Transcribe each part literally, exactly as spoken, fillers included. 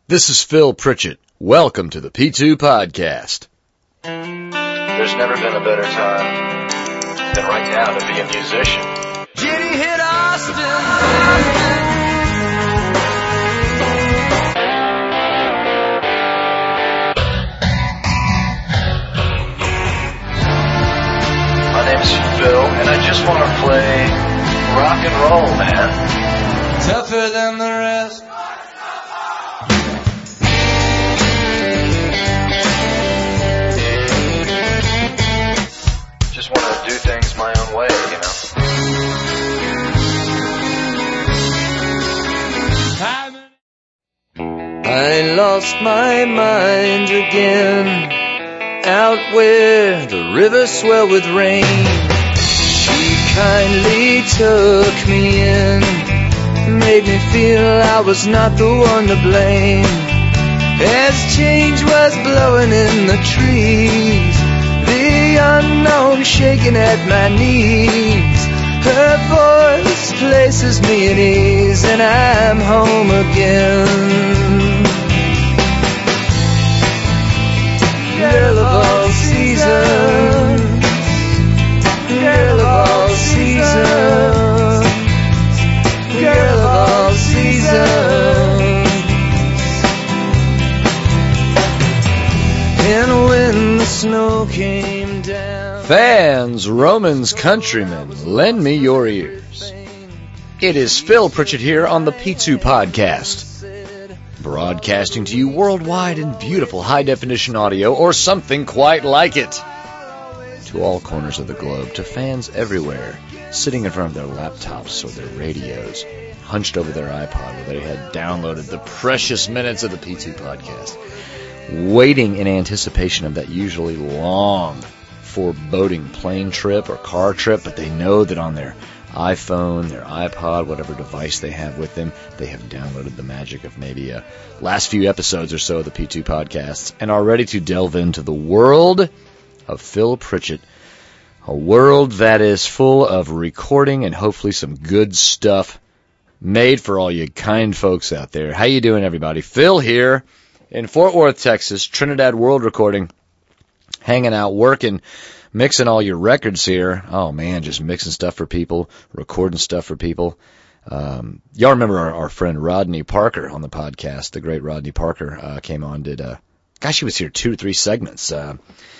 This is Phil Pritchett. Welcome to the P two Podcast. There's never been a better time than right now to be a musician. Jenny hit Austin. My name's Phil, and I just want to play rock and roll, man. Tougher than the rest. Just want to do things my own way, you know. I lost my mind again, out where the rivers swell with rain. She kindly took me in, made me feel I was not the one to blame. As change was blowing in the trees, the unknown shaking at my knees, her voice places me at ease, and I'm home again. Girl of all seasons, girl of all seasons, girl of all seasons. And when the snow came down, Fans, Romans, countrymen, lend me your ears. It is Phil Pritchett here on the P two Podcast, broadcasting to you worldwide in beautiful high-definition audio, or something quite like it, to all corners of the globe, to fans everywhere, sitting in front of their laptops or their radios, hunched over their iPod where they had downloaded the precious minutes of the P two Podcast, waiting in anticipation of that usually long, foreboding plane trip or car trip, but they know that on their iPhone, their iPod, whatever device they have with them, they have downloaded the magic of maybe a last few episodes or so of the P two Podcasts and are ready to delve into the world of Phil Pritchett, a world that is full of recording and hopefully some good stuff made for all you kind folks out there. How you doing, everybody? Phil here in Fort Worth, Texas, Trinidad World Recording, hanging out, working, mixing all your records here. Oh, man, just mixing stuff for people, recording stuff for people. Um, y'all remember our, our friend Rodney Parker on the podcast, the great Rodney Parker, uh, came on, did, uh, gosh, he was here two or three segments, uh,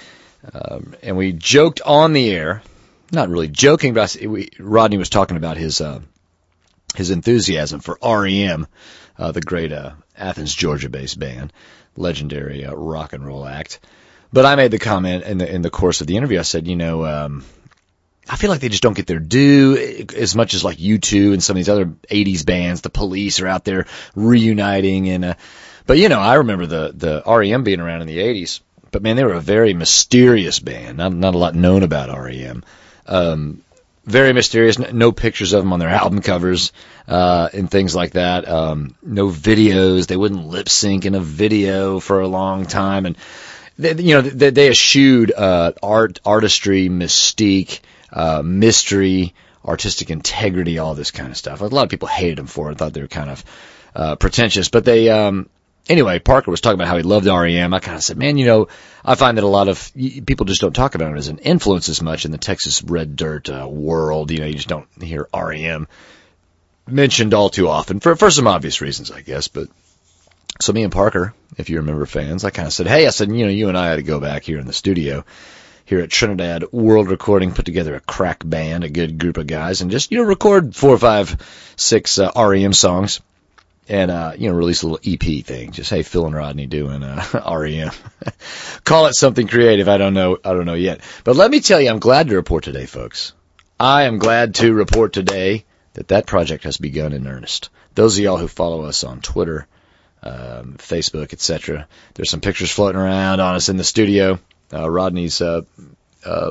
um, and we joked on the air, not really joking, but we, Rodney was talking about his, uh, his enthusiasm for R E M, uh, the great, uh, Athens, Georgia-based band, legendary, uh, rock and roll act. But I made the comment in the in the course of the interview. I said, you know, um, I feel like they just don't get their due as much as like U two and some of these other eighties bands. The Police are out there reuniting, and uh, but you know, I remember the the R E M being around in the eighties. But man, they were a very mysterious band. Not not a lot known about R E M. Um, very mysterious. No pictures of them on their album covers uh, and things like that. Um, no videos. They wouldn't lip sync in a video for a long time, and They, you know, they, they eschewed uh, art, artistry, mystique, uh, mystery, artistic integrity, all this kind of stuff. A lot of people hated them for it, thought they were kind of uh, pretentious. But they, um, anyway, Parker was talking about how he loved R E M. I kind of said, man, you know, I find that a lot of people just don't talk about it as an influence as much in the Texas Red Dirt uh, world. You know, you just don't hear R E M mentioned all too often for for some obvious reasons, I guess, but. So me and Parker, if you remember fans, I kind of said, hey, I said, you know, you and I ought to go back here in the studio here at Trinidad World Recording, put together a crack band, a good group of guys, and just, you know, record four, five, six uh, R E M songs and, uh, you know, release a little E P thing. Just, hey, Phil and Rodney doing uh, R E M. Call it something creative. I don't know. I don't know yet. But let me tell you, I'm glad to report today, folks. I am glad to report today that that project has begun in earnest. Those of y'all who follow us on Twitter, Um, Facebook, et cetera. There's some pictures floating around on us in the studio. Uh, Rodney's, uh, uh,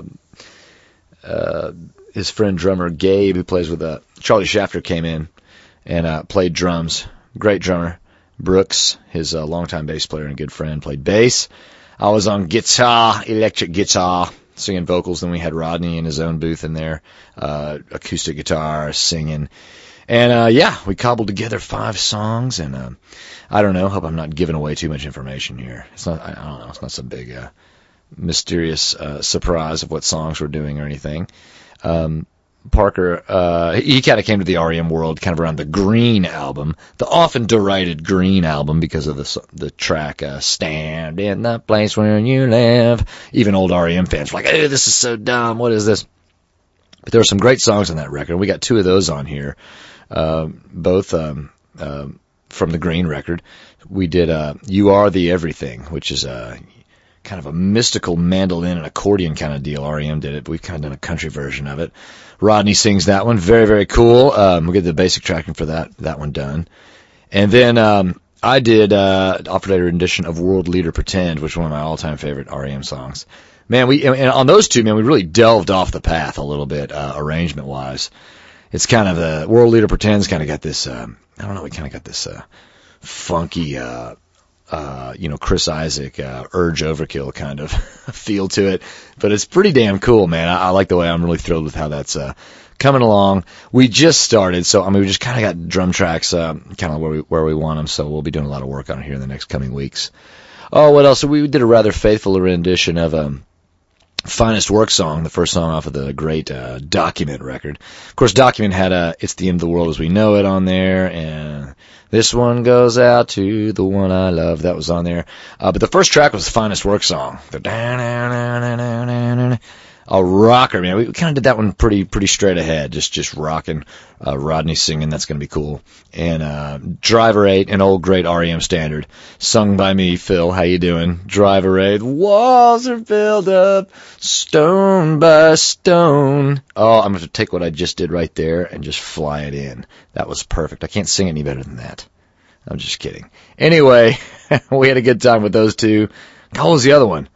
uh, his friend drummer Gabe, who plays with uh, Charlie Shafter, came in and uh, played drums. Great drummer. Brooks, his uh, longtime bass player and good friend, played bass. I was on guitar, electric guitar, singing vocals. Then we had Rodney in his own booth in there, uh, acoustic guitar, singing. And, uh, yeah, we cobbled together five songs, and, um, I don't know, hope I'm not giving away too much information here. It's not, I, I don't know, it's not some big, uh, mysterious, uh, surprise of what songs we're doing or anything. Um, Parker, uh, he kind of came to the R E M world kind of around the Green album, the often derided Green album because of the the track, uh, Stand in the Place Where You Live. Even old R E M fans were like, hey, this is so dumb, what is this? But there were some great songs on that record. We got two of those on here, uh, both, um, uh, from the Green record. We did, uh, You Are the Everything, which is, uh, kind of a mystical mandolin and accordion kind of deal. R E M did it, but we've kind of done a country version of it. Rodney sings that one. Very, very cool. Um, we'll get the basic tracking for that, that one done. And then, um, I did, uh, offered a rendition of World Leader Pretend, which is one of my all-time favorite R E M songs. Man, we, and on those two, man, we really delved off the path a little bit, uh, arrangement-wise. It's kind of, uh, World Leader Pretend's kind of got this, um, I don't know, we kind of got this, uh, funky, uh, uh, you know, Chris Isaak, uh, Urge Overkill kind of feel to it. But it's pretty damn cool, man. I, I like the way I'm really thrilled with how that's, uh, coming along. We just started, so, I mean, we just kind of got drum tracks, uh, kind of where we, where we want them, so we'll be doing a lot of work on it here in the next coming weeks. Oh, what else? We did a rather faithful rendition of, um, Finest Work Song, the first song off of the great, uh, Document record. Of course, Document had, uh, It's the End of the World as We Know It on there, and This One Goes Out to the One I Love, that was on there. Uh, but the first track was the Finest Work Song. A rocker, man. We kind of did that one pretty, pretty straight ahead. Just, just rocking, uh, Rodney singing. That's going to be cool. And, uh, Driver eight, an old great R E M standard, sung by me, Phil. How you doing? Driver eight. Walls are filled up, stone by stone. Oh, I'm going to take what I just did right there and just fly it in. That was perfect. I can't sing any better than that. I'm just kidding. Anyway, we had a good time with those two. What was the other one?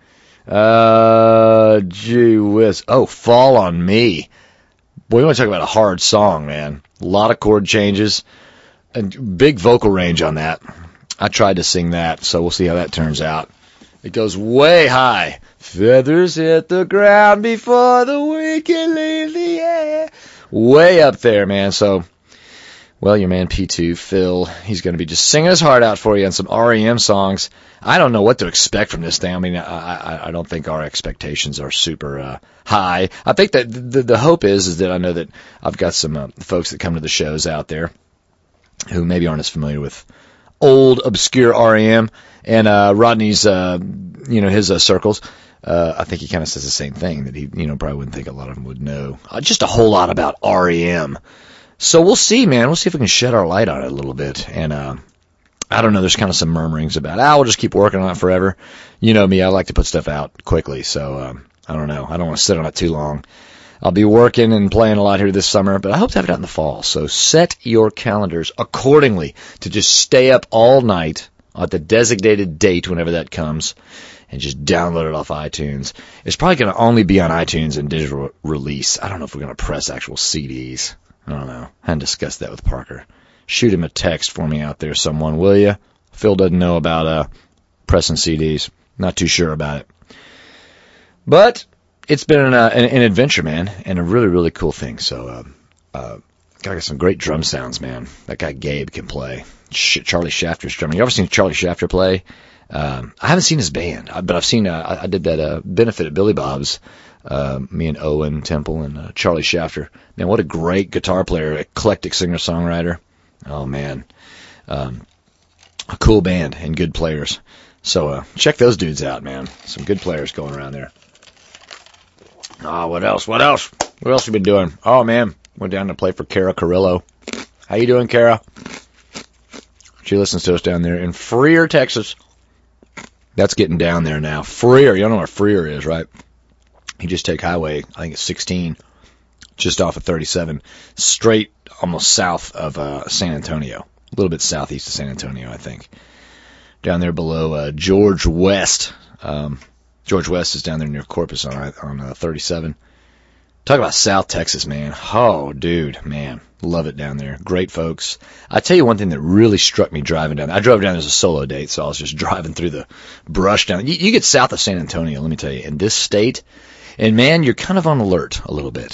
Uh, gee whiz. Oh, Fall on Me. Boy, we want to talk about a hard song, man. A lot of chord changes and big vocal range on that. I tried to sing that, so we'll see how that turns out. It goes way high. Feathers hit the ground before the wind can leave the air. Way up there, man. So, well, your man P two, Phil, he's going to be just singing his heart out for you on some R E M songs. I don't know what to expect from this thing. I mean, I, I, I don't think our expectations are super uh, high. I think that the, the hope is is that I know that I've got some uh, folks that come to the shows out there who maybe aren't as familiar with old, obscure R E M. And uh, Rodney's, uh, you know, his uh, circles, uh, I think he kind of says the same thing, that he, you know, probably wouldn't think a lot of them would know. Uh, just a whole lot about R E M. So we'll see, man. We'll see if we can shed our light on it a little bit. And, uh, I don't know, there's kind of some murmurings about, ah, we'll just keep working on it forever. You know me, I like to put stuff out quickly, so, um, I don't know. I don't want to sit on it too long. I'll be working and playing a lot here this summer, but I hope to have it out in the fall. So set your calendars accordingly to just stay up all night at the designated date whenever that comes and just download it off iTunes. It's probably going to only be on iTunes and digital release. I don't know if we're going to press actual C Ds. I don't know. I hadn't discussed that with Parker. Shoot him a text for me out there, someone, will you? Phil doesn't know about uh, pressing C Ds. Not too sure about it. But it's been an, uh, an, an adventure, man, and a really, really cool thing. So, uh, uh, got some great drum sounds, man. That guy Gabe can play. Sh- Charlie Shafter's drumming. You ever seen Charlie Shafter play? Um, I haven't seen his band, but I've seen. Uh, I, I did that uh, benefit at Billy Bob's. Uh, me and Owen Temple and uh, Charlie Shafter. Man, what a great guitar player, eclectic singer-songwriter. Oh, man. Um, a cool band and good players. So uh, check those dudes out, man. Some good players going around there. Ah, oh, what else? What else? What else have you been doing? Oh, man. Went down to play for Kara Carrillo. How you doing, Kara? She listens to us down there in Freer, Texas. That's getting down there now. Freer. You don't know where Freer is, right? You just take Highway, I think it's sixteen, just off of thirty-seven, straight almost south of uh, San Antonio. A little bit southeast of San Antonio, I think. Down there below uh, George West. Um, George West is down there near Corpus on, on uh, thirty-seven. Talk about South Texas, man. Oh, dude, man. Love it down there. Great folks. I tell you one thing that really struck me driving down. I drove down as a solo date, so I was just driving through the brush down. You, you get south of San Antonio, let me tell you, in this state, and man, you're kind of on alert a little bit.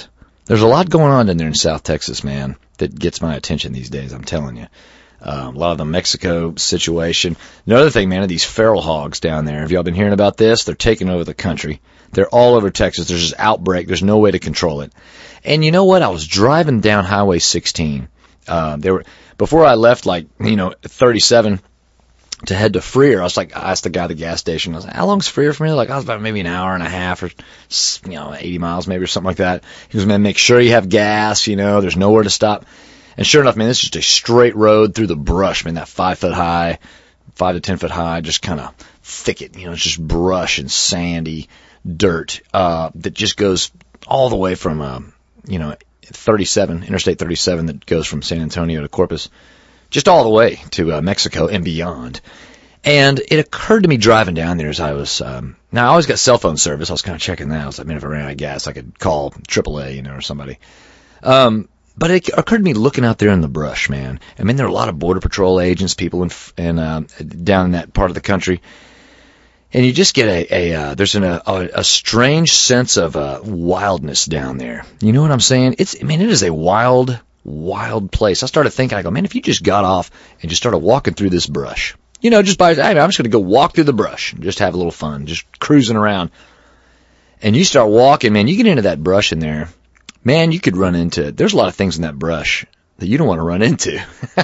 There's a lot going on in there in South Texas, man, that gets my attention these days, I'm telling you. Um, a lot of the Mexico situation. Another thing, man, are these feral hogs down there. Have y'all been hearing about this? They're taking over the country. They're all over Texas. There's this outbreak. There's no way to control it. And you know what? I was driving down Highway sixteen. Uh, there were, before I left, like, you know, thirty-seven to head to Freer, I was like, I asked the guy at the gas station, I was like, how long's Freer from here? Like, I was about maybe an hour and a half or, you know, eighty miles maybe or something like that. He goes, man, make sure you have gas, you know, there's nowhere to stop. And sure enough, man, this is just a straight road through the brush, man, that five foot high, five to ten foot high, just kind of thicket, you know, it's just brush and sandy dirt, uh, that just goes all the way from, uh, you know, thirty-seven, Interstate thirty-seven that goes from San Antonio to Corpus, just all the way to uh, Mexico and beyond. And it occurred to me driving down there as I was, um, now I always got cell phone service. I was kind of checking that. I was like, man, if I ran out of gas, I could call triple A, you know, or somebody. Um, but it occurred to me looking out there in the brush, man. I mean, there are a lot of Border Patrol agents, people in, in uh, down in that part of the country. And you just get a, a uh, there's an, a, a strange sense of uh, wildness down there. You know what I'm saying? It's, I mean, it is a wild, wild place. I started thinking, I go, man, if you just got off and just started walking through this brush, you know, just by, hey, I'm just going to go walk through the brush and just have a little fun, just cruising around. And you start walking, man, you get into that brush in there, man, you could run into, there's a lot of things in that brush that you don't want to run into.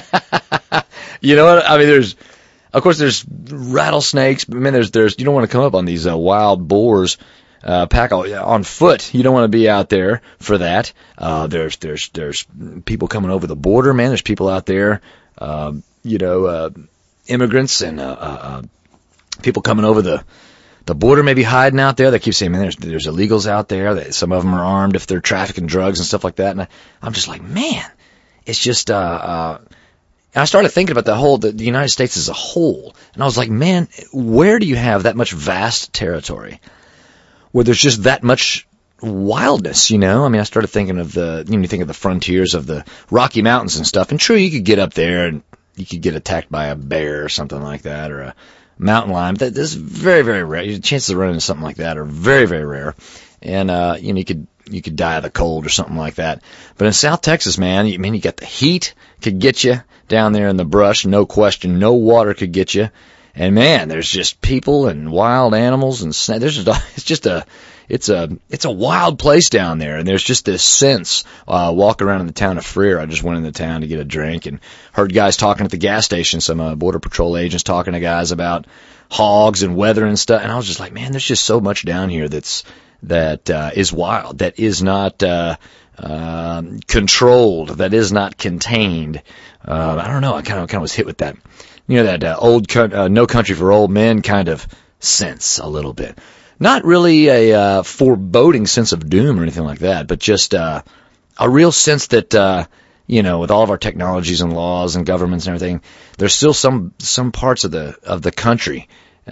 You know what? I mean, there's, of course, there's rattlesnakes, but man, there's, there's, you don't want to come up on these uh, wild boars, uh, pack on foot. You don't want to be out there for that. Uh, there's, there's, there's people coming over the border, man. There's people out there, uh, you know, uh, immigrants and, uh, uh, people coming over the, the border, maybe hiding out there. They keep saying, man, there's, there's illegals out there. That some of them are armed if they're trafficking drugs and stuff like that. And I, I'm just like, man, it's just, uh, uh, I started thinking about the whole, the, the United States as a whole. And I was like, man, where do you have that much vast territory where there's just that much wildness, you know? I mean, I started thinking of the, you know, you think of the frontiers of the Rocky Mountains and stuff. And true, you could get up there and you could get attacked by a bear or something like that, or a mountain lion. That is very, very rare. The chances of running into something like that are very, very rare. And, uh, you know, you could, you could die of the cold or something like that. But in South Texas, man, you I mean, you got the heat could get you down there in the brush, no question. No water could get you. And man, there's just people and wild animals and snakes. There's just, it's just a, it's a, it's a wild place down there. And there's just this sense, uh, walking around in the town of Freer. I just went in the town to get a drink and heard guys talking at the gas station, some, uh, Border Patrol agents talking to guys about hogs and weather and stuff. And I was just like, man, there's just so much down here that's, that, uh, is wild, that is not, uh, uh, controlled, that is not contained. Uh, I don't know. I kind of, kind of was hit with that, you know, that, uh, old, uh, No Country for Old Men kind of sense a little bit. Not really a, uh, foreboding sense of doom or anything like that, but just, uh, a real sense that, uh, you know, with all of our technologies and laws and governments and everything, there's still some, some parts of the, of the country,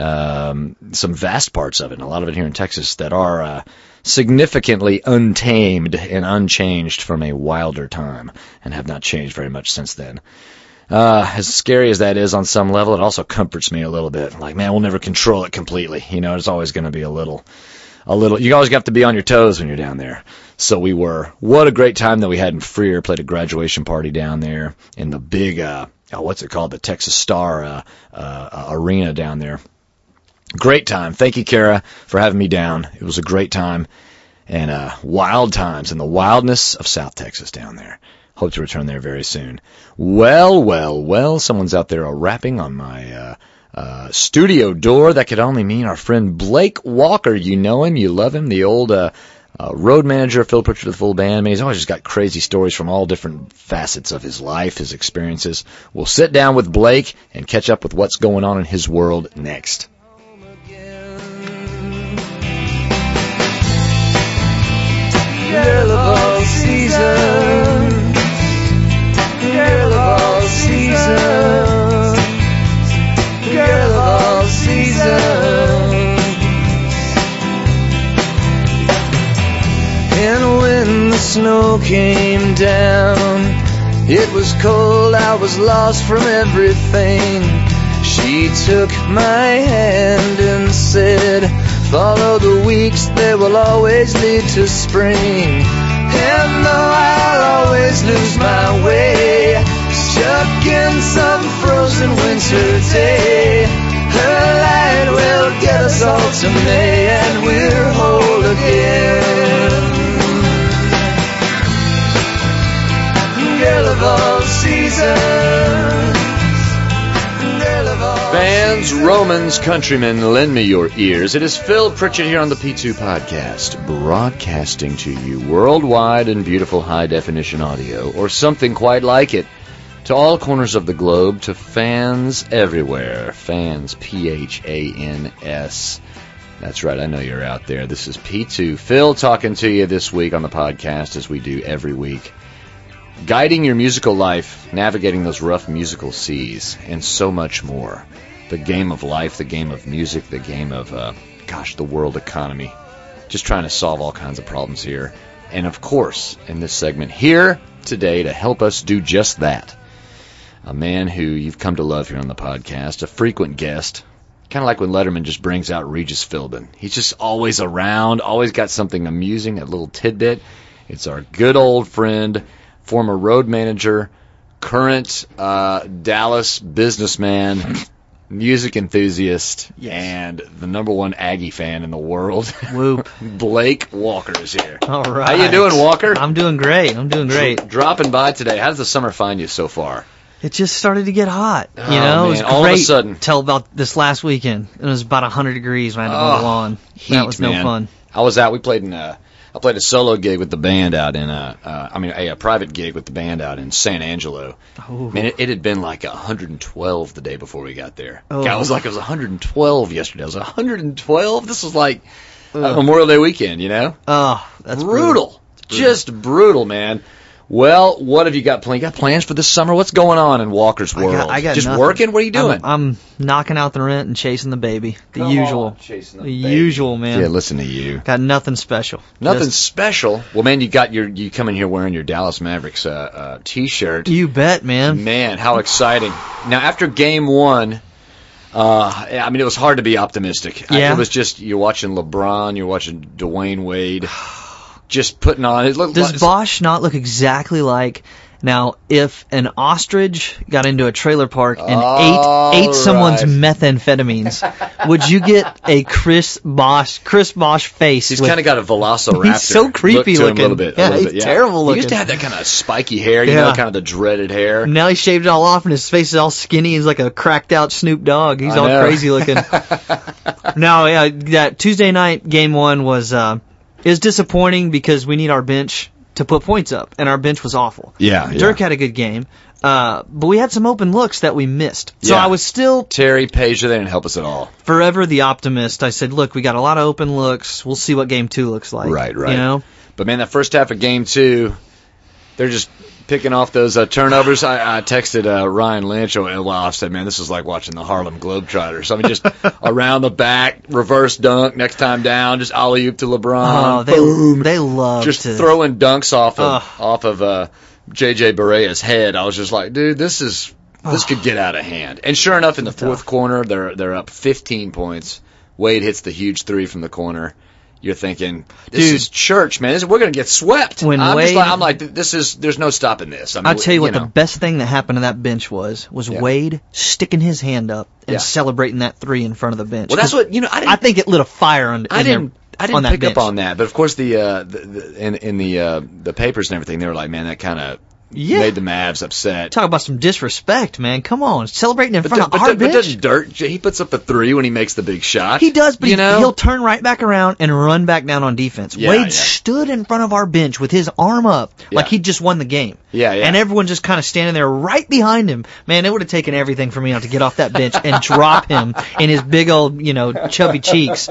um, some vast parts of it, and a lot of it here in Texas that are, uh, significantly untamed and unchanged from a wilder time and have not changed very much since then. Uh, as scary as that is on some level, it also comforts me a little bit. Like, man, we'll never control it completely. You know, it's always going to be a little, a little, you always have to be on your toes when you're down there. So we were. What a great time that we had in Freer. Played a graduation party down there in the big, uh, oh, what's it called? The Texas Star, uh, uh, arena down there. Great time. Thank you, Kara, for having me down. It was a great time. And, uh, wild times and the wildness of South Texas down there. Hope to return there very soon. Well, well, well, someone's out there rapping on my, uh, uh, studio door. That could only mean our friend Blake Walker. You know him. You love him. The old, uh, uh road manager of Phil Pritchard the Full Band. I mean, he's always just got crazy stories from all different facets of his life, his experiences. We'll sit down with Blake and catch up with what's going on in his world next. Girl of all seasons, girl of all seasons, girl of all seasons. And when the snow came down, it was cold, I was lost from everything. She took my hand and said, follow the weeks, they will always lead to spring. And though I'll always lose my way, stuck in some frozen winter day, her light will get us all to May, and we're whole again. Girl of all seasons, girl of all Fans, seasons. Romans, countrymen, lend me your ears. It is Phil Pritchett here on the P two Podcast, broadcasting to you worldwide in beautiful high-definition audio, or something quite like it, to all corners of the globe, to fans everywhere. Fans, P H A N S. That's right, I know you're out there. This is P two. Phil talking to you this week on the podcast, as we do every week. Guiding your musical life, navigating those rough musical seas, and so much more. The game of life, the game of music, the game of, uh, gosh, the world economy. Just trying to solve all kinds of problems here. And of course, in this segment, here today to help us do just that, a man who you've come to love here on the podcast, a frequent guest, kind of like when Letterman just brings out Regis Philbin. He's just always around, always got something amusing, a little tidbit. It's our good old friend, former road manager, current uh, Dallas businessman, music enthusiast, Yes. and the number one Aggie fan in the world. Whoop. Blake Walker is here. All right. How you doing, Walker? I'm doing great. I'm doing great. Dro- dropping by today. How does the summer find you so far? It just started to get hot. You Oh, know, it was man. great All of a sudden. till about this last weekend. It was about one hundred degrees when I had to mow the Oh, lawn. Heat, that was no man. fun. I was out. We played in a, I played a solo gig with the band out in a, uh, I mean, a, a private gig with the band out in San Angelo. Ooh. Man, it, it had been like one hundred twelve the day before we got there. Oh. God, it was like it was one hundred twelve yesterday. It was one hundred twelve. This was like uh, Memorial Day weekend, you know? Oh, that's brutal. brutal. Just brutal, man. Well, what have you got planned? You got plans for this summer? What's going on in Walker's I world? got, I got Just nothing. working? What are you doing? I'm, I'm knocking out the rent and chasing the baby. The Come usual. on, chasing the the baby. usual, man. Yeah, listen to you. Got nothing special. Nothing Just- special. Well, man, you got your you come in here wearing your Dallas Mavericks uh, uh, T-shirt. You bet, man. Man, how exciting! Now, after Game One, uh, I mean, it was hard to be optimistic. I- Yeah. it was just you're watching LeBron, you're watching Dwayne Wade, just putting on. It looked Does like, Bosch not look exactly like... Now, if an ostrich got into a trailer park and All ate ate someone's right. methamphetamines, would you get a Chris Bosch Chris Bosch face? He's with- kind of got a Velociraptor. He's so creepy look to him looking. a little bit. a Yeah, little he's bit, terrible He used to looking. have that kind of spiky hair, you Yeah. know, kind of the dreaded hair. Now he shaved it all off and his face is all skinny. He's like a cracked out Snoop Dogg. He's I all know. crazy looking. No, yeah, that Tuesday night game one was uh, is disappointing because we need our bench to put points up, and our bench was awful. Yeah, Dirk yeah. had a good game, uh, but we had some open looks that we missed. So Yeah. I was still Terry Page, they didn't help us at all. forever the optimist. I said, look, we got a lot of open looks. We'll see what game two looks like. Right, right. You know? But man, that first half of Game Two, they're just picking off those uh, turnovers. I, I texted uh, Ryan Lynch a while. I said, man, this is like watching the Harlem Globetrotters. I mean, just around the back, reverse dunk, next time down, just alley-oop to LeBron. Oh, they Boom. they love Just to throwing dunks off of Ugh. off of uh, J J Barea's head. I was just like, dude, this is this could get out of hand. And sure enough, in the fourth Tough. corner, they're they're up fifteen points. Wade hits the huge three from the corner. You're thinking, this Dude. is church, man. This, we're going to get swept. When I'm just Wade- like, I'm like, this is, there's no stopping this. I mean, I'll tell you what know. the best thing that happened to that bench was, was Yeah. Wade sticking his hand up and Yeah. celebrating that three in front of the bench. Well, that's what, you know, I didn't, I think it lit a fire on, I in didn't, there, I didn't on that pick bench. up on that. But of course, the, uh, the, the in, in the, uh, the papers and everything, they were like, man, that kind of Yeah. made the Mavs upset. Talk about some disrespect, man. Come on. Celebrating in But, front do- of but, our do- but bench. doesn't Dirk, he puts up the three when he makes the big shot. He does, but you he, know? he'll turn right back around and run back down on defense. Yeah, Wade yeah. stood in front of our bench with his arm up like Yeah. he'd just won the game. Yeah, yeah. And everyone just kind of standing there right behind him. Man, it would have taken everything for me not to get off that bench and drop him in his big old, you know, chubby cheeks.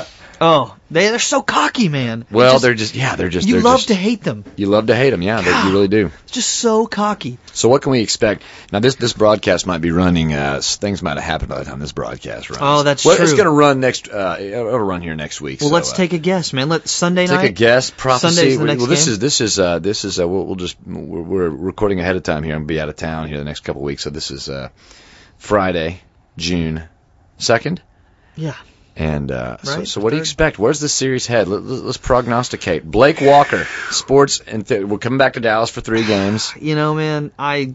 Oh, they, they're so cocky, man. It Well, just- they're just, yeah, they're just, you they're love just, to hate them. you love to hate them, yeah, they, you really do. It's just so cocky. So what can we expect? Now, this this broadcast might be running, uh, things might have happened by the time this broadcast runs. Oh, that's well, true. It's going to run next, uh, it'll run here next week. Well, so, let's uh, take a guess, man. Let Sunday Take night. a guess. Prophecy. Sunday's the well, next this game? is this is uh, this is uh, we'll, we'll just we're, we're recording ahead of time here. I'm gonna be out of town here the next couple of weeks, so this is uh, Friday, June second, Yeah. And uh, so, Right, so what do you third. expect? Where's this series head? Let, let- let's prognosticate. Blake Walker, sports, and th- we're coming back to Dallas for three games. You know, man, I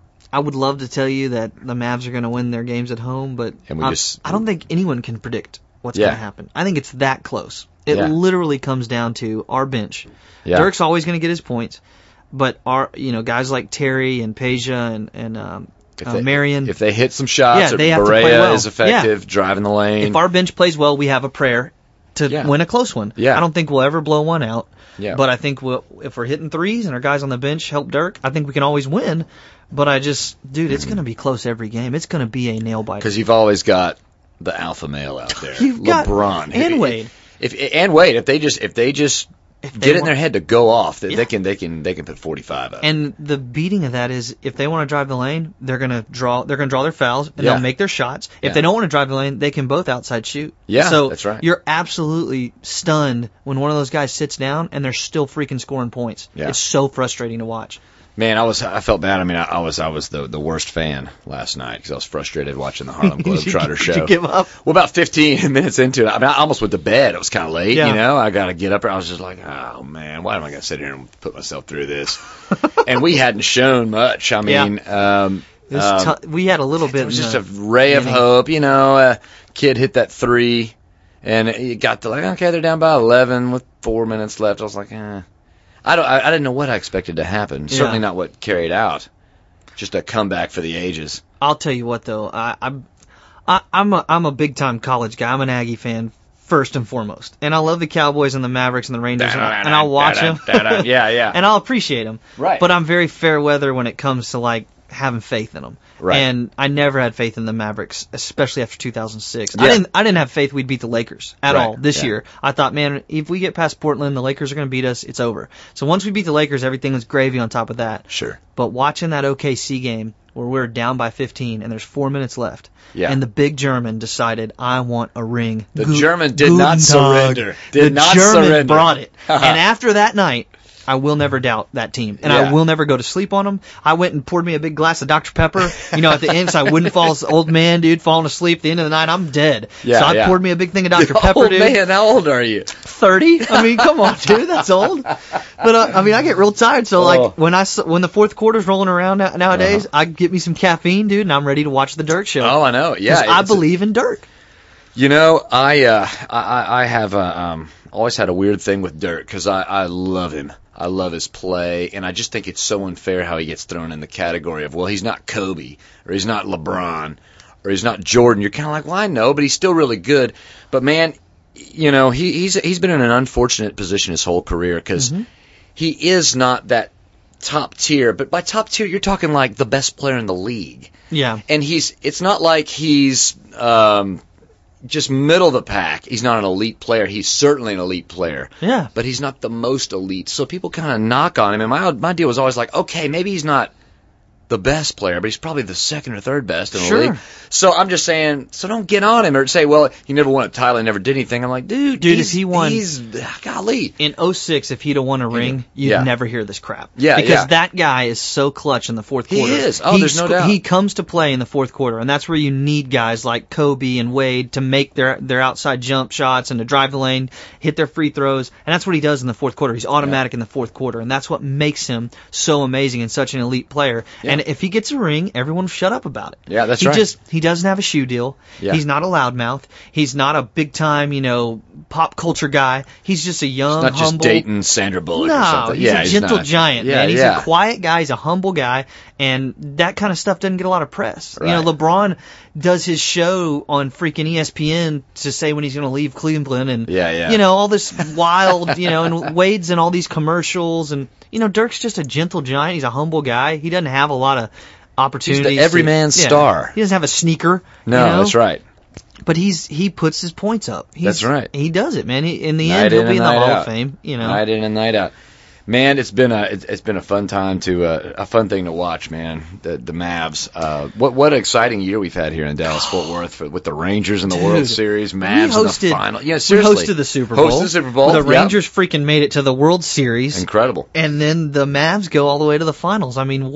I would love to tell you that the Mavs are going to win their games at home, but And we I, just- I don't think anyone can predict what's Yeah. going to happen. I think it's that close. It Yeah. literally comes down to our bench. Yeah. Dirk's always going to get his points, but our you know guys like Terry and Peja and and um, If uh, they, Marion. If they hit some shots, Yeah, or they have to play Barea well. is effective, driving the lane. If our bench plays well, we have a prayer to Yeah. win a close one. Yeah. I don't think we'll ever blow one out. Yeah. But I think we'll, if we're hitting threes and our guys on the bench help Dirk, I think we can always win. But I just, dude, it's going to be close every game. It's going to be a nail biter. Because you've always got the alpha male out there. You've got- LeBron. and If- Wade. If, and Wade, if they just if they just If they get it in want- their head to go off, they, Yeah. they can they can they can put forty-five up. And the beating of that is if they want to drive the lane, they're gonna draw they're gonna draw their fouls and Yeah. they'll make their shots. If Yeah. they don't want to drive the lane, they can both outside shoot. Yeah, so that's right. You're absolutely stunned when one of those guys sits down and they're still freaking scoring points. Yeah. It's so frustrating to watch. Man, I was I felt bad. I mean, I, I was I was the the worst fan last night because I was frustrated watching the Harlem Globetrotter Did show. you give up? Well, about fifteen minutes into it, I mean, I almost went to bed. It was kind of late, Yeah. you know. I got to get up there. I was just like, oh man, why am I going to sit here and put myself through this? And we hadn't shown much. I mean, um, It was um, tou- we had a little bit. it was in just the a ray of beginning. hope, you know. A kid hit that three, and you got to like, okay, they're down by eleven with four minutes left. I was like, eh. I don't. I, I didn't know what I expected to happen. Yeah. Certainly not what carried out. Just a comeback for the ages. I'll tell you what though, I, I'm I, I'm a I'm a big time college guy. I'm an Aggie fan first and foremost, and I love the Cowboys and the Mavericks and the Rangers, and, I- and I'll watch them. Yeah, yeah. And I'll appreciate them. Right. But I'm very fair weather when it comes to like having faith in them. Right. And I never had faith in the Mavericks, especially after two thousand six. I Yeah. didn't I didn't have faith we'd beat the Lakers at Right. all this Yeah. year. I thought, man, if we get past Portland, the Lakers are going to beat us. It's over. So once we beat the Lakers, everything was gravy on top of that. Sure. But watching that O K C game where we're down by fifteen and there's four minutes left, Yeah. and the big German decided, I want a ring. The Gu- German did Guten not Tag. surrender. Did the not German surrender. brought it. And after that night, I will never doubt that team, and Yeah. I will never go to sleep on them. I went and poured me a big glass of Doctor Pepper, you know, at the end, so I wouldn't fall as old man, dude, falling asleep at the end of the night. I'm dead. Yeah, so I yeah. poured me a big thing of Doctor Pepper, Oh dude. man, how old are you? thirty. I mean, come on, dude, that's old. But uh, I mean, I get real tired. So Oh. like when I s- when the fourth quarter's rolling around now- nowadays, I get me some caffeine, dude, and I'm ready to watch the Dirk show. Oh, I know. Yeah, 'Cause I it's a- believe in Dirk. You know, I uh, I, I I have uh, um, always had a weird thing with Dirk because I, I love him. I love his play, and I just think it's so unfair how he gets thrown in the category of, well, he's not Kobe, or he's not LeBron, or he's not Jordan. You're kind of like, well, I know, but he's still really good. But man, you know, he, he's he's been in an unfortunate position his whole career because he is not that top tier. But by top tier, you're talking like the best player in the league. Yeah. And he's, it's not like he's um, just middle of the pack. He's not an elite player. He's certainly an elite player. Yeah. But he's not the most elite. So people kind of knock on him. And my my deal was always like, okay, maybe he's not the best player, but he's probably the second or third best in the Sure. league. So I'm just saying, so don't get on him or say, well, he never won a title, he never did anything. I'm like, dude, Dude, he's, if he won- he's, golly. In oh six, if he'd have won a ring, you'd Yeah. never hear this crap. Yeah, Because yeah. that guy is so clutch in the fourth He quarter. is. Oh, there's no sc- doubt. He comes to play in the fourth quarter, and that's where you need guys like Kobe and Wade to make their their outside jump shots and to drive the lane, hit their free throws, and that's what he does in the fourth quarter. He's automatic in the fourth quarter, and that's what makes him so amazing and such an elite player. Yeah. And if he gets a ring, everyone will shut up about it. Yeah, that's he right. Just he doesn't have a shoe deal. Yeah. He's not a loudmouth. He's not a big time, you know, pop culture guy. He's just a young, Not just humble. dating Sandra Bullock or No, something. he's yeah, a gentle not. giant, yeah, man. He's yeah. a quiet guy. He's a humble guy, and that kind of stuff doesn't get a lot of press. You know, Right. LeBron does his show on freaking E S P N to say when he's going to leave Cleveland, and Yeah, yeah. you know all this wild, you know, and Wade's in all these commercials, and you know Dirk's just a gentle giant. He's a humble guy. He doesn't have a lot of opportunities. everyman's to- yeah. star. He doesn't have a sneaker. No, you know? that's right. But he's he puts his points up. He's, That's right. He does it, man. He, in the Night end, in he'll be and in the night Hall out. of Fame. You know. Night in and night out. Man, it's been a it's, it's been a fun time to uh, a fun thing to watch, man. The the Mavs. Uh, what what an exciting year we've had here in Dallas Fort Worth for, with the Rangers in the World Dude, Series, we Mavs hosted, in the final. Yeah, seriously. We hosted the Super Bowl. Hosted the Super Bowl. The Yep. Rangers freaking made it to the World Series. Incredible. And then the Mavs go all the way to the finals. I mean, what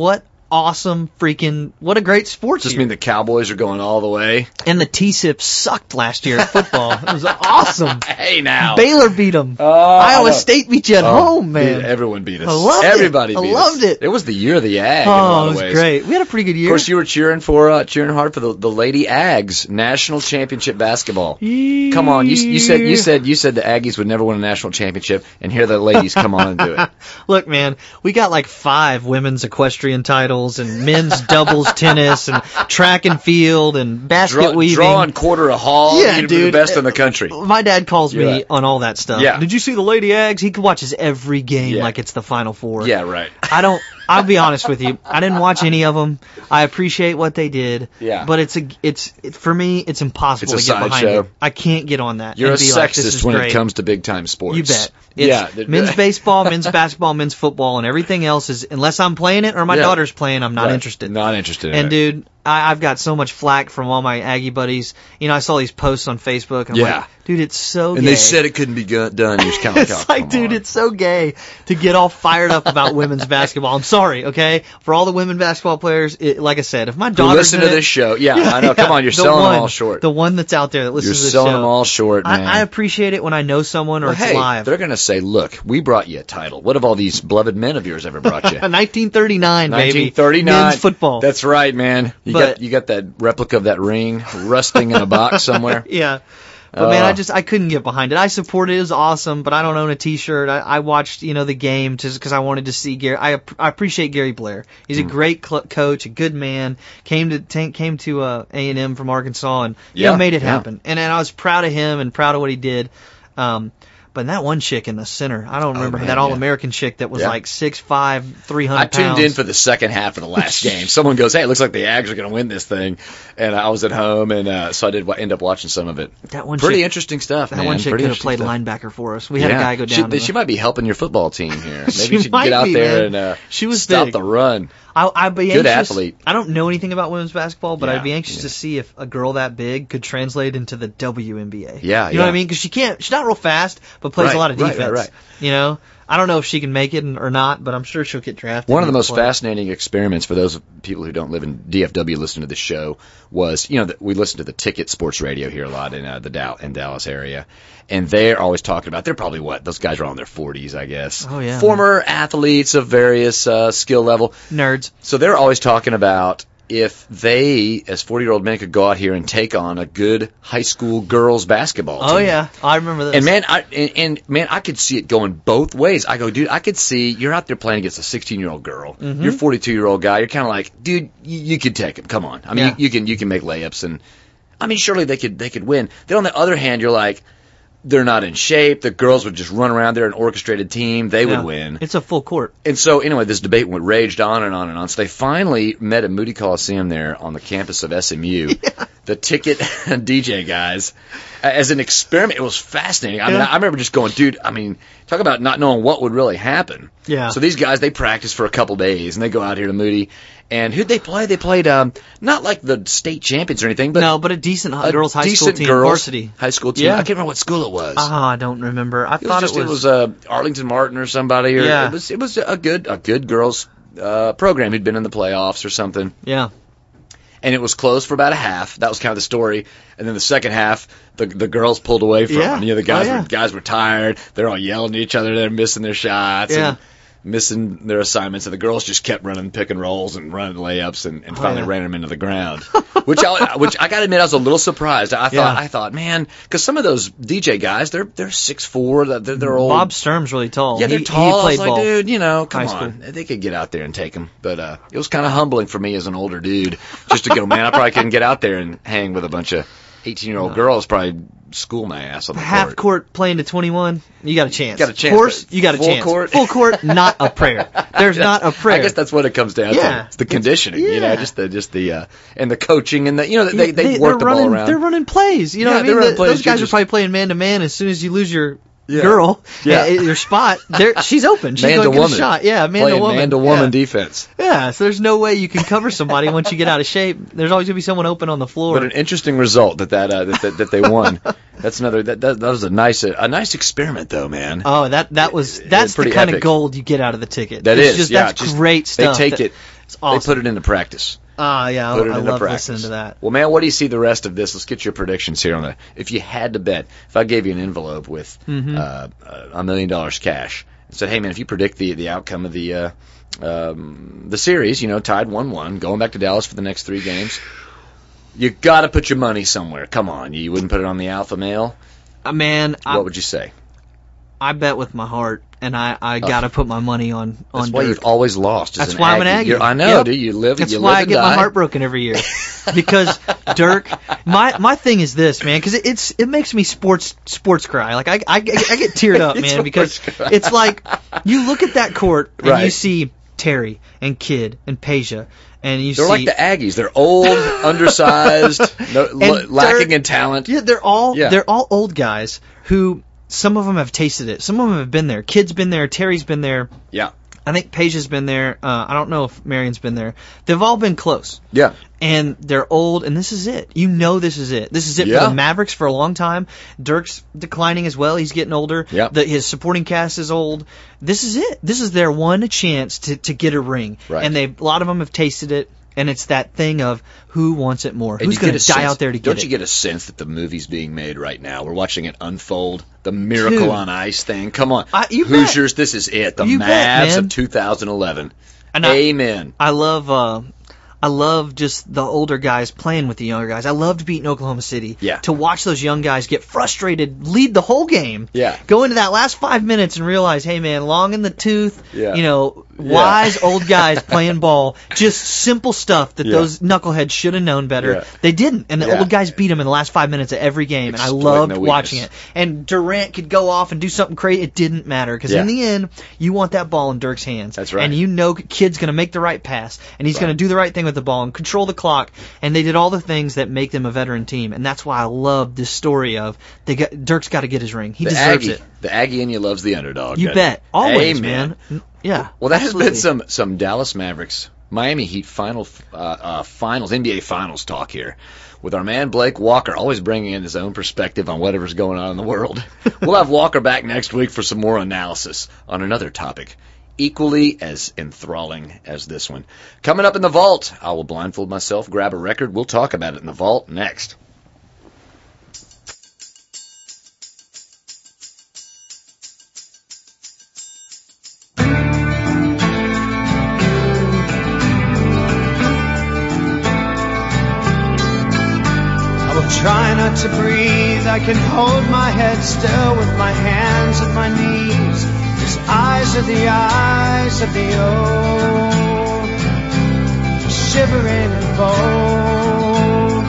awesome freaking, what a great sport Just year. mean the Cowboys are going all the way. And the T-SIP sucked last year at football. It was awesome. Hey, now. Baylor beat them. Oh, Iowa I know. State beat you at Oh, home, man. dude, everyone beat us. I loved it. Everybody I beat loved us. it. It was the year of the Ag in a Oh, lot it of was ways. great. We had a pretty good Of year. course, you were cheering for, uh, cheering hard for the, the Lady Ags National Championship basketball. Come on, you, you said you said you said the Aggies would never win a national championship, and here the ladies come on and do it. Look, man, we got like five women's equestrian titles and men's doubles tennis and track and field and basket Draw, weaving. drawing quarter a hall. Yeah, You'd be dude. the best in the country. My dad calls You're me right. on all that stuff. Yeah. Did you see the Lady Ags? He watches every game Yeah. like it's the Final Four. Yeah, right. I don't. I'll be honest with you. I didn't watch any of them. I appreciate what they did. Yeah. But it's a. It's it, for me. It's impossible It's a to get behind sideshow. it. I can't get on that. You're a and be like, this sexist is when great. it comes to big time sports. You bet. It's yeah. th- men's baseball, men's basketball, men's football, and everything else is, unless I'm playing it or my Yeah. daughter's playing, I'm not Right. interested. Not interested in And it. dude, I, I've got so much flack from all my Aggie buddies. You know, I saw these posts on Facebook. And I'm Yeah. like, dude, it's so and gay. they said it couldn't be go- done. You're just kind of It's like, dude, it's so gay to get all fired up about women's basketball. I'm sorry, okay? For all the women basketball players, it, like I said, if my daughter's listen in to it- this show. Yeah, I know. Come on, you're the selling one, them all short. The one that's out there that You're listens to this selling show. them all short, man. I, I appreciate it when I know someone or Well, it's hey, live. they're going to say, look, we brought you a title. What have all these beloved men of yours ever brought you? nineteen thirty-nine, baby. nineteen thirty-nine. Men's football. That's right, man. You But- got you got that replica of that ring rusting in a box somewhere. Yeah. But man, Uh, I just I couldn't get behind it. I supported it. It was awesome, but I don't own a T-shirt. I, I watched you know the game just because I wanted to see Gary. I I appreciate Gary Blair. He's Hmm. a great cl- coach, a good man. Came to t- came to uh, A and M from Arkansas and you Yeah, know, made it yeah. happen. And, and I was proud of him and proud of what he did. Um, but that one chick in the center, I don't remember man, that yeah. All-American chick that was Yeah. like six five, three hundred I tuned pounds. in for the second half of the last game. Someone goes, "Hey, it looks like the Ags are going to win this thing," and I was at home, and uh, so I did wa- end up watching some of it. that one Pretty chick, interesting stuff, that man. one chick Pretty could have played interesting stuff. linebacker for us. We had a Yeah. guy go She, down. to she the- might be helping your football team here. Maybe She you should might get out be, there man. and uh, She was stop big. the run. I, I'd be Good anxious. athlete. I don't know anything about women's basketball, but Yeah, I'd be anxious yeah. to see if a girl that big could translate into the W N B A. Yeah, you know yeah. what I mean? Because she can't. She's not real fast, but plays Right, a lot of right, defense. right, right. You know, I don't know if she can make it or not, but I'm sure she'll get drafted. One of the and most play. fascinating experiments for those people who don't live in D F W listening to this show was, you know, that we listen to the Ticket Sports Radio here a lot in uh, the Dow- in Dallas area, and they're always talking about, they're probably what, those guys are on their forties, I guess. Oh, yeah. Former athletes of various uh, skill level. Nerds. So they're always talking about if they, as forty-year-old men, could go out here and take on a good high school girls basketball team. Oh yeah, I remember this. And man, I and, and man, I could see it going both ways. I go, dude, I could see you're out there playing against a sixteen-year-old girl. Mm-hmm. You're a forty-two-year-old guy. You're kind of like, dude, you, you could take him. Come on. I mean, Yeah. you, you can you can make layups, and I mean, surely they could they could win. Then on the other hand, you're like, they're not in shape. The girls would just run around there, an orchestrated team. They Yeah. would win. It's a full court. And so, anyway, this debate went raged on and on and on. So they finally met at Moody Coliseum there on the campus of S M U. The Ticket D J guys, as an experiment. It was fascinating. I mean, Yeah. I remember just going, dude, I mean, talk about not knowing what would really happen. Yeah. So these guys, they practice for a couple days, and they go out here to Moody. And who'd they play? They played, um, not like the state champions or anything, but no, but a decent hi- a girls high decent school team, girls varsity. high school team. Yeah. I can't remember what school it was. Ah, I don't remember. I It was thought just, it was. uh, Arlington Martin or somebody. Or Yeah. It was it was a good a good girls uh, program who'd been in the playoffs or something. yeah. And it was closed for about a half. That was kind of the story. And then the second half, the the girls pulled away from Yeah. them. You know, the guys Oh, yeah. were guys were tired. They're all yelling at each other. They're missing their shots. Yeah. And missing their assignments, and the girls just kept running pick and rolls and running layups, and, and Oh, finally yeah. ran them into the ground. which I which I got to admit, I was a little surprised. I thought Yeah. I thought, man, because some of those D J guys, they're they're six four, they're they're old. Bob Sturm's really tall. Yeah, they're he, tall. He I played was like, ball. dude, you know, come High on. They could get out there and take them. But uh, it was kind of humbling for me as an older dude just to go, man, I probably couldn't get out there and hang with a bunch of eighteen-year-old girls, probably school my ass on the Half court. court playing to twenty-one, you got a chance. Got a chance, Course, but you got a full chance. court? Full court, not a prayer. There's not a prayer. I guess that's what it comes down Yeah. to. It's the conditioning, you know, yeah. just the just the uh, and the coaching and the you know they they, they work the are running, ball around. They're running plays. You know Yeah, what I they're mean? running The- plays. Those guys You're are probably playing man to man. As soon as you lose your Yeah. girl, Yeah. uh, your spot, there she's open. She's Man going to to get a woman. shot. Yeah, man Playing to woman. man to woman yeah. defense. Yeah, so there's no way you can cover somebody once you get out of shape. There's always gonna be someone open on the floor. But an interesting result that that uh, that, that that they won. That's another that, that that was a nice a nice experiment though, man. Oh, that that was It- that's it's pretty the kind epic. of gold you get out of the ticket. That it's is, just yeah, that's just- great they stuff. take that- it- It's awesome. They put it into practice. Ah, uh, yeah, Put it I into love practice. listening to that. Well, man, what do you see the rest of this? Let's get your predictions here on the. If you had to bet, if I gave you an envelope with Mm-hmm. uh, a million dollars cash and said, "Hey, man, if you predict the the outcome of the uh, um, the series, you know, tied one one, going back to Dallas for the next three games, you got to put your money somewhere. Come on, you wouldn't put it on the alpha male. Uh, man, What I, would you say? I bet with my heart, and I, I got to put my money on on That's why Dirk. you've always lost. as That's an why I'm an Aggie. Aggie. You're- I know, Yep. dude. You live. That's you why live I and get die. my heart broken every year. Because Dirk, my my thing is this, man, because it, it's it makes me sports sports cry. Like I I, I get teared up, man, because it's like you look at that court and Right. you see Terry and Kidd and Peja, and you They're see like the Aggies. They're old, undersized, no, l- lacking Dirk- in talent. Yeah, they're all Yeah. they're all old guys who some of them have tasted it. Some of them have been there. Kidd's been there. Terry's been there. Yeah, I think Peja's been there. Uh, I don't know if Marion's been there. They've all been close. yeah. And they're old, and this is it. You know this is it. This is it Yeah. for the Mavericks for a long time. Dirk's declining as well. He's getting older. Yeah. The, his supporting cast is old. This is it. This is their one chance to, to get a ring. Right. And they a lot of them have tasted it, and it's that thing of who wants it more. And Who's you going get to a die sense- out there to Don't get you it? get a sense that the movie's being made right now? We're watching it unfold. The Miracle Dude. on Ice thing. Come on. I- you bet. Hoosiers, this is it. The You Mavs bet, man. of two thousand eleven. And I- Amen. I love uh I love just the older guys playing with the younger guys. I loved beating Oklahoma City. Yeah. To watch those young guys get frustrated, lead the whole game. Yeah. Go into that last five minutes and realize, hey man, long in the tooth, Yeah. you know, Yeah. wise old guys playing ball. Just simple stuff that Yeah. those knuckleheads should have known better. Yeah. They didn't. And the Yeah. old guys beat them in the last five minutes of every game. And I Exploiting loved their watching weakness. it. And Durant could go off and do something crazy. It didn't matter. Because Yeah. in the end, you want that ball in Dirk's hands. That's right. And you know Kid's going to make the right pass. And he's Right. going to do the right thing with the ball and control the clock. And they did all the things that make them a veteran team. And that's why I love this story of they got, Dirk's got to get his ring. He The deserves Aggie. it. The Aggie in you loves the underdog. You doesn't bet. it? Always, Amen. man. Yeah. Well, that has absolutely. been some some Dallas Mavericks, Miami Heat final uh, uh, finals, N B A finals talk here with our man Blake Walker, always bringing in his own perspective on whatever's going on in the world. We'll have Walker back next week for some more analysis on another topic equally as enthralling as this one. Coming up in the vault, I will blindfold myself, grab a record. We'll talk about it in the vault next. I will try not to breathe. I can hold my head still with my hands at my knees. These eyes are the eyes of the old, shivering and bold.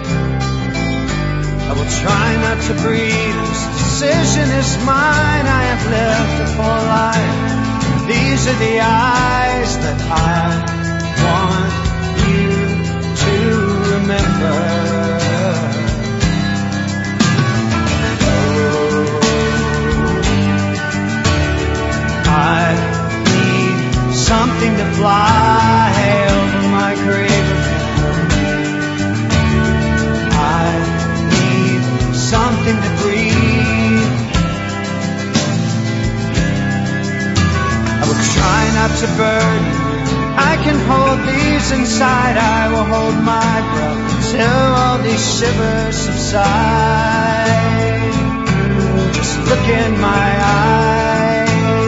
I will try not to breathe. This decision is mine. I have lived a full life. These are the eyes that I want you to remember. I need something to fly over my grave again. I need something to breathe. I will try not to burn. I can hold these inside. I will hold my breath until all these shivers subside. Just look in my eyes.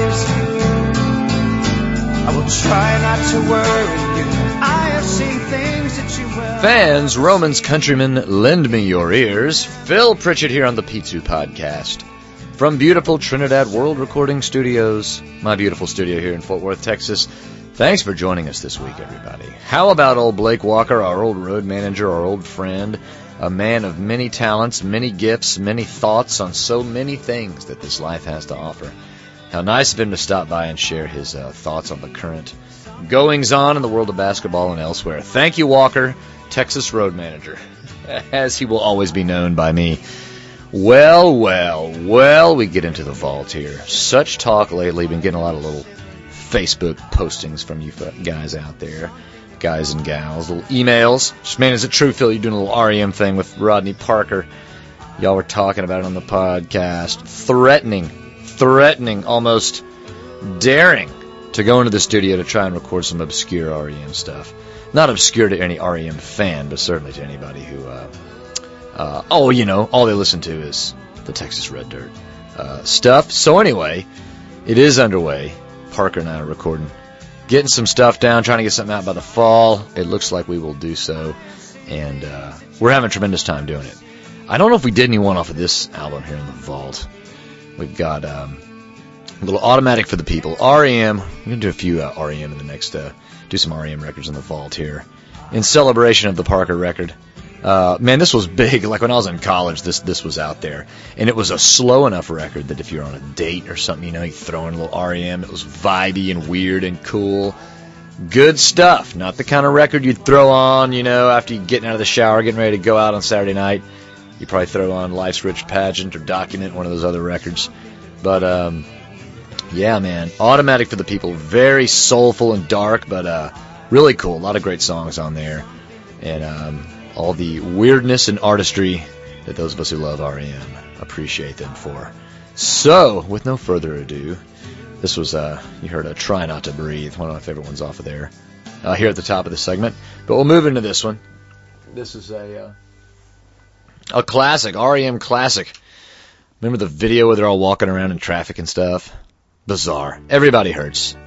I will try not to worry you. I have seen things that you will. Fans, Romans, countrymen, lend me your ears. Phil Pritchett here on the P two Podcast. From beautiful Trinidad World Recording Studios, my beautiful studio here in Fort Worth, Texas. Thanks for joining us this week, everybody. How about old Blake Walker, our old road manager, our old friend, a man of many talents, many gifts, many thoughts on so many things that this life has to offer. How nice of him to stop by and share his uh, thoughts on the current goings-on in the world of basketball and elsewhere. Thank you, Walker, Texas road manager, as he will always be known by me. Well, well, well, we get into the vault here. Such talk lately. Been getting a lot of little Facebook postings from you guys out there, guys and gals, little emails. Just, man, is it true, Phil? You're doing a little R E M thing with Rodney Parker. Y'all were talking about it on the podcast. Threatening, threatening, almost daring to go into the studio to try and record some obscure R E M stuff. Not obscure to any R E M fan, but certainly to anybody who, uh, uh, oh, you know, all they listen to is the Texas Red Dirt uh, stuff. So anyway, it is underway. Parker and I are recording, getting some stuff down, trying to get something out by the fall. It looks like we will do so, and uh, we're having a tremendous time doing it. I don't know if we did any one off of this album here in the vault. We've got um, a little Automatic for the People, R E M. We're going to do a few uh, R E M in the next, uh, do some R E M records in the vault here, in celebration of the Parker record. Uh, man, this was big. Like when I was in college, this this was out there. And it was a slow enough record that if you're on a date or something, you know, you throw in a little R E M. It was vibey and weird and cool. Good stuff. Not the kind of record you'd throw on, you know, after you're getting out of the shower, getting ready to go out on Saturday night. You probably throw on Life's Rich Pageant or Document, one of those other records. But, um, yeah, man. Automatic for the People. Very soulful and dark, but uh, really cool. A lot of great songs on there. And, um... all the weirdness and artistry that those of us who love R E M appreciate them for. So, with no further ado, this was, uh, you heard a Try Not to Breathe, one of my favorite ones off of there, uh, here at the top of the segment. But we'll move into this one. This is a, uh, a classic, R E M classic. Remember the video where they're all walking around in traffic and stuff? Bizarre. Everybody Hurts.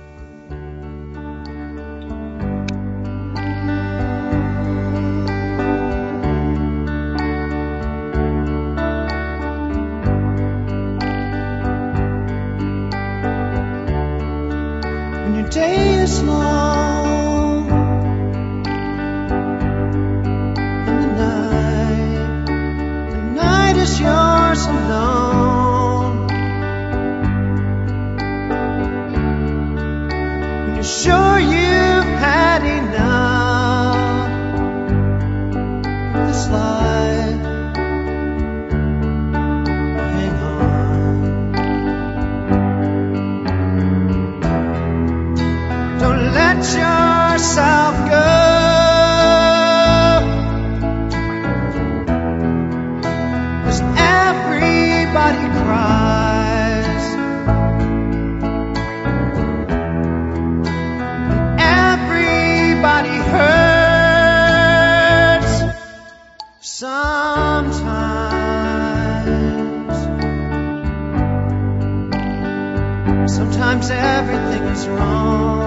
Day is long and the night, the night is yours alone. When you're sure you've had enough of this life, hang on. Don't let yourself go. 'Cause everybody cries. Everybody hurts sometimes. Sometimes everything is wrong.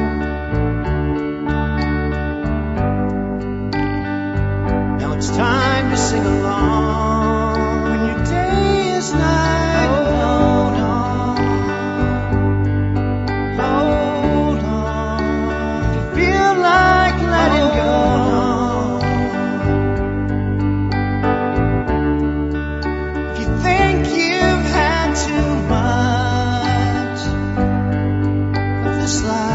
It's time to sing along. When your day is night, hold on, hold on. If you feel like letting go, if you think you've had too much of this life,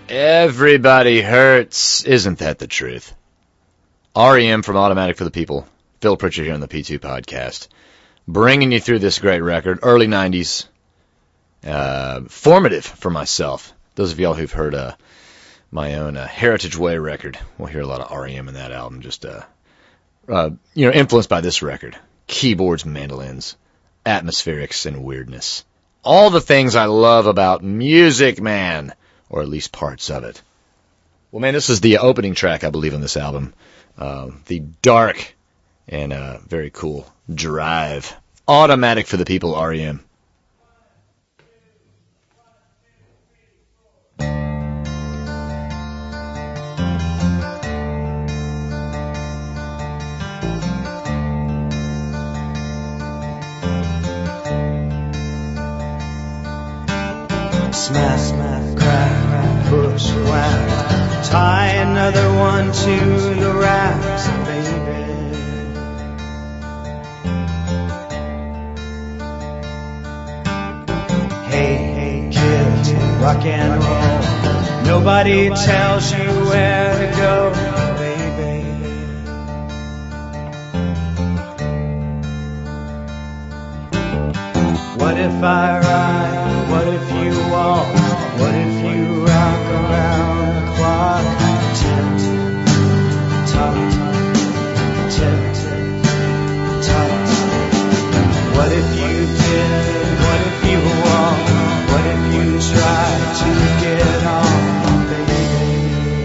Everybody hurts. Isn't that the truth? R E M from Automatic for the People. Phil Pritchard here on the P two Podcast. Bringing you through this great record. Early nineties. Uh, formative for myself. Those of y'all who've heard uh, my own uh, Heritage Way record will hear a lot of R E M in that album. Just, uh, uh, you know, influenced by this record. Keyboards, mandolins, atmospherics, and weirdness. All the things I love about music, man. Or at least parts of it. Well, man, this is the opening track, I believe, on this album. Uh, the dark and uh, very cool Drive. Automatic for the People, R E M. Smash, smash, crack, push, whack. Tie another one to the racks, baby. Hey, hey, kids, rock and roll. Nobody tells you where to go, baby. What if I ride? What if you walk? What if you rock around the clock? Tick, tock, tick, tock. What if you did? What if you walk? What if you try to get on, baby?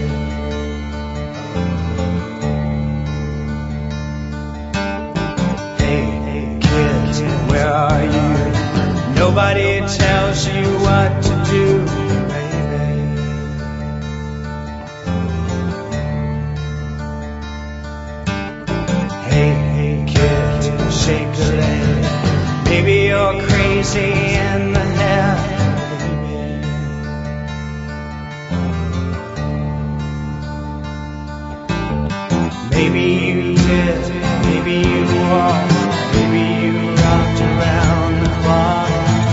Hey, hey, kids, where are you? Nobody tells you what to do, baby. Hey, hey, kid, shake a leg. Maybe you're crazy in the head, baby. Maybe you did, maybe you walked, maybe you rocked around the clock.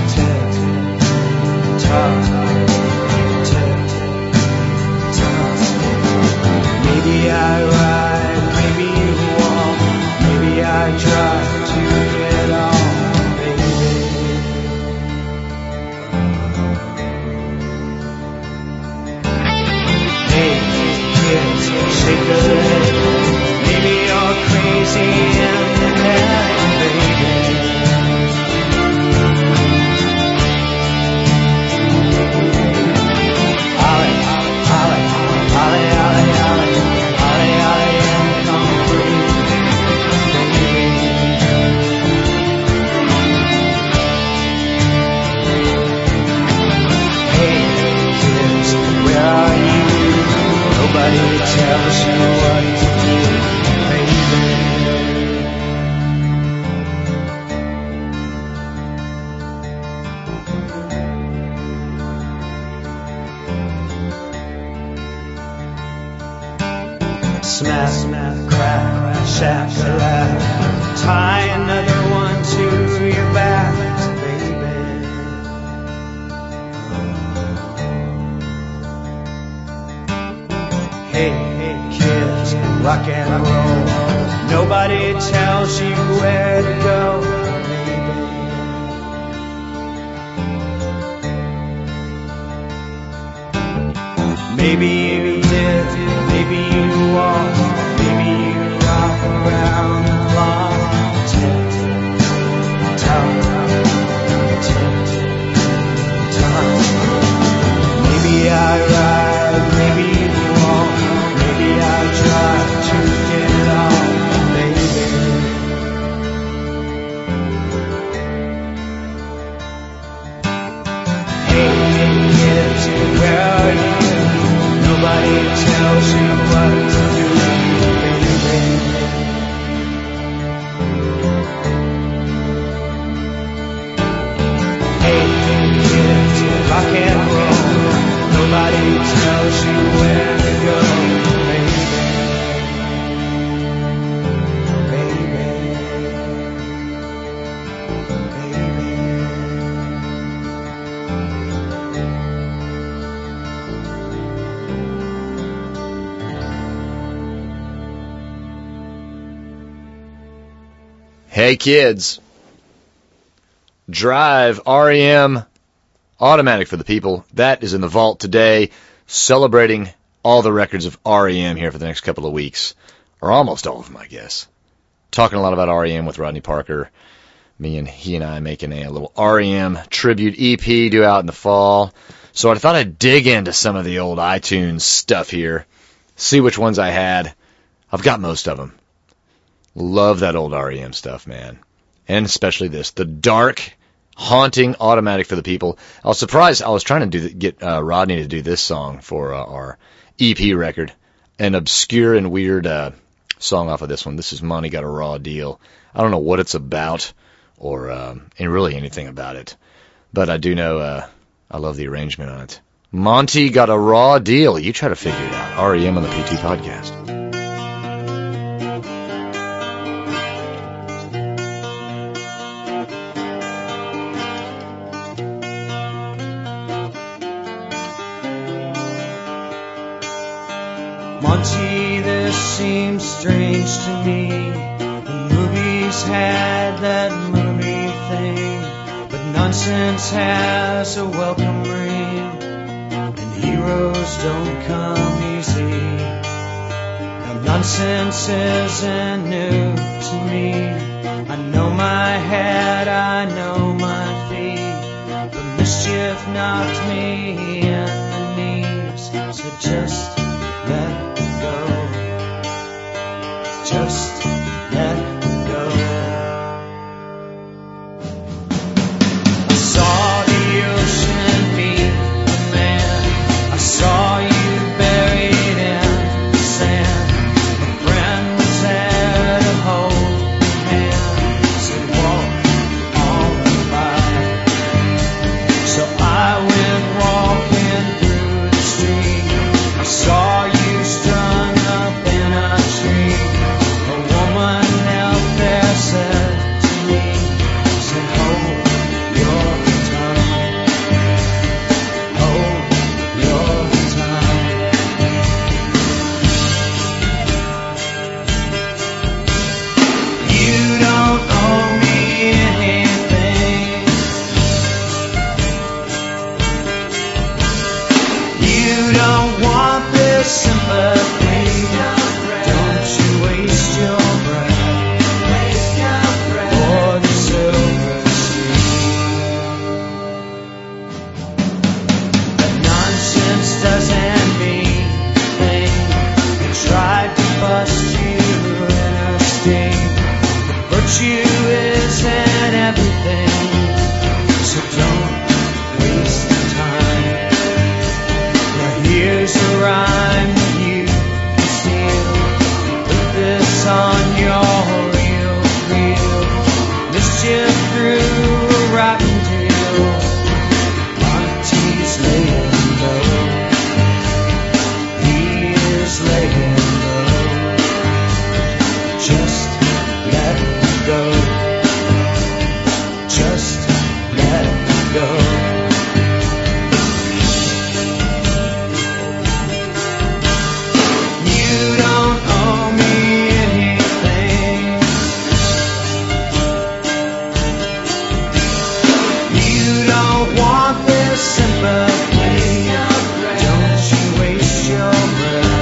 Maybe I ride, maybe you walk, maybe I try to get on, baby. Hey, kids, shake a leg. Maybe you're crazy in the head, baby. Nobody tells you what to do, baby. Smash, smash, crack, shack-a-lack. Tie another one to your back, baby. Hey, hey, kids, rock and roll. Nobody tells you where to go, baby. Maybe you did, maybe you walked, maybe you rock around the clock. Tick, tock, tick, tock. Maybe I ride, maybe you walk, maybe I try to get on, baby. Hey, hey, kids, where are you? Nobody tells you what to do, baby. Hey, hey, kids, rock and roll. Nobody tells you where to go, baby. Baby. Baby. Hey kids, Drive, R E M, Automatic for the People. That is in the vault today, celebrating all the records of R E M here for the next couple of weeks, or almost all of them, I guess. Talking a lot about R E M with Rodney Parker. Me and he and I making a little R E M tribute E P due out in the fall. So I thought I'd dig into some of the old iTunes stuff here, see which ones I had. I've got most of them. Love that old R E M stuff, man. And especially this, the dark, haunting Automatic for the People. I was surprised. I was trying to do get uh, Rodney to do this song for uh, our E P record. An obscure and weird uh, song off of this one. This is Monty Got a Raw Deal. I don't know what it's about or um, and really anything about it. But I do know uh, I love the arrangement on it. Monty Got a Raw Deal. You try to figure it out. R E M on the P two Podcast. Monty, this seems strange to me. The movies had that movie thing, but nonsense has a welcome ring, and heroes don't come easy. Now nonsense isn't new to me. I know my head, I know my feet, but mischief knocked me in the knees. So just let Just let go. I saw the ocean meet the man. I saw you buried in the sand. A friend was there to hold your hand. Said walk on by. So I went walking through the street. I saw you strung up in a tree. Said to me, said hold your tongue, hold your tongue. You don't owe me anything. You don't want this sympathy. Don't you waste your breath. Doesn't mean a thing. They tried to bust you in a sting. But virtue isn't everything, so don't waste the time. Now here's a rhyme that you can steal. Put this on your reel, reel. Mischief through a rotten deal. Monty's laying low. Laying low. Just let go. Just let go. You don't owe me anything. You don't want this sympathy. Don't you waste your breath.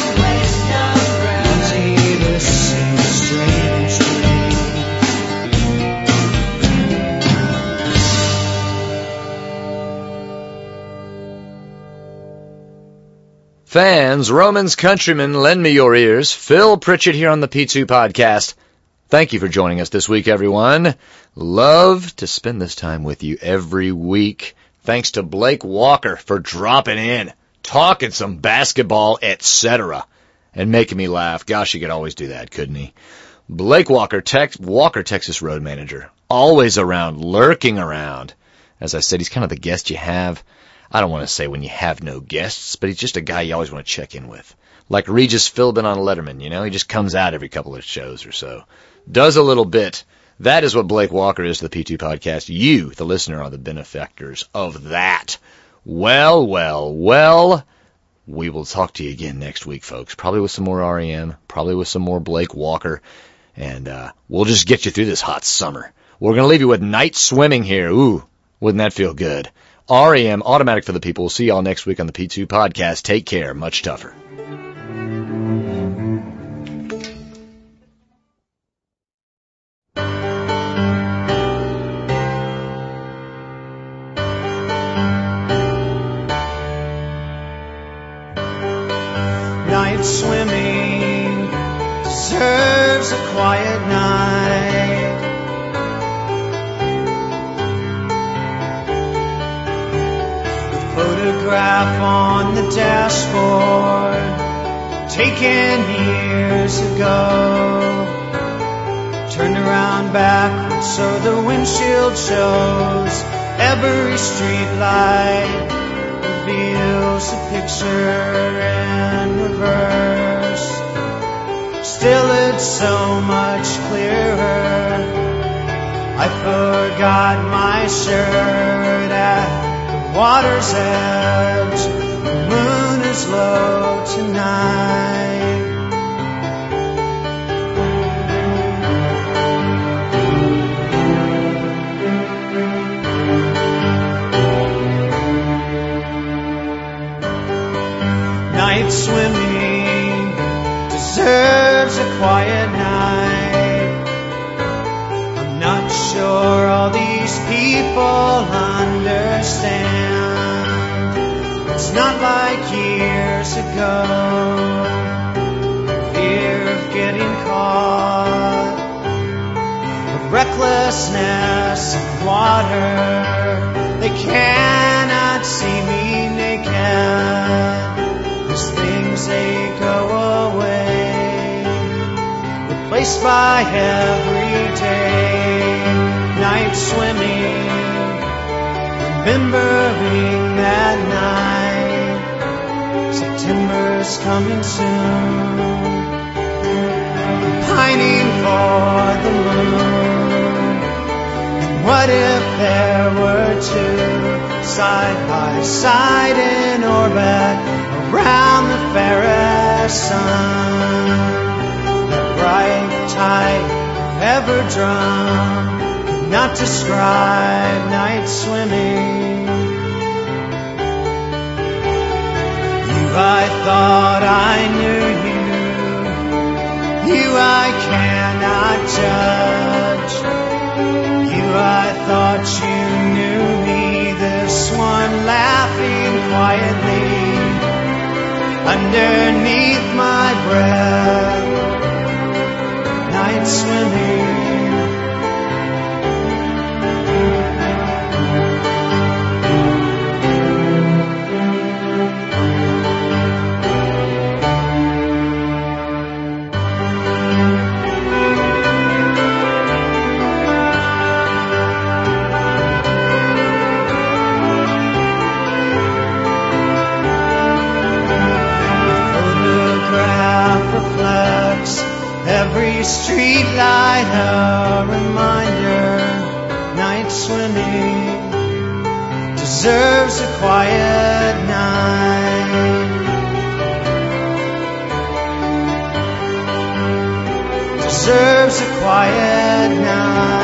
Fans, Romans, countrymen, lend me your ears. Phil Pritchett here on the P two Podcast. Thank you for joining us this week, everyone. Love to spend this time with you every week. Thanks to Blake Walker for dropping in, talking some basketball, et cetera, and making me laugh. Gosh, he could always do that, couldn't he? Blake Walker, Tex- Walker, Texas Road Manager, always around, lurking around. As I said, he's kind of the guest you have. I don't want to say when you have no guests, but he's just a guy you always want to check in with. Like Regis Philbin on Letterman, you know? He just comes out every couple of shows or so. Does a little bit. That is what Blake Walker is to the P two Podcast. You, the listener, are the benefactors of that. Well, well, well, we will talk to you again next week, folks. Probably with some more R E M, probably with some more Blake Walker. and uh, we'll just get you through this hot summer. We're going to leave you with Night Swimming here. Ooh, wouldn't that feel good? R E M, Automatic for the People. We'll see y'all next week on the P two Podcast. Take care. Much tougher. Night swimming deserves a quiet night. The photograph on the dashboard, taken years ago, turned around backwards so the windshield shows every street light reveals a picture in reverse. Still it's so much clearer. I forgot my shirt at the water's edge. The moon is low tonight. Night swimming deserves a quiet night. I'm not sure all these people understand. It's not like years ago. Fear of getting caught, the recklessness of water. They cannot see me naked. These things, they go away, replaced by everyday. Night swimming, remembering that night. September's coming soon, pining for the moon. And what if there were two, side by side in orbit, around the fairest sun? That bright tide ever drum could not describe night swimming. You, I thought I knew you. You, I cannot judge. You, I thought you knew me. This one laughing quietly underneath my breath. Night swimming. Every street light a reminder. Night swimming deserves a quiet night. Deserves a quiet night.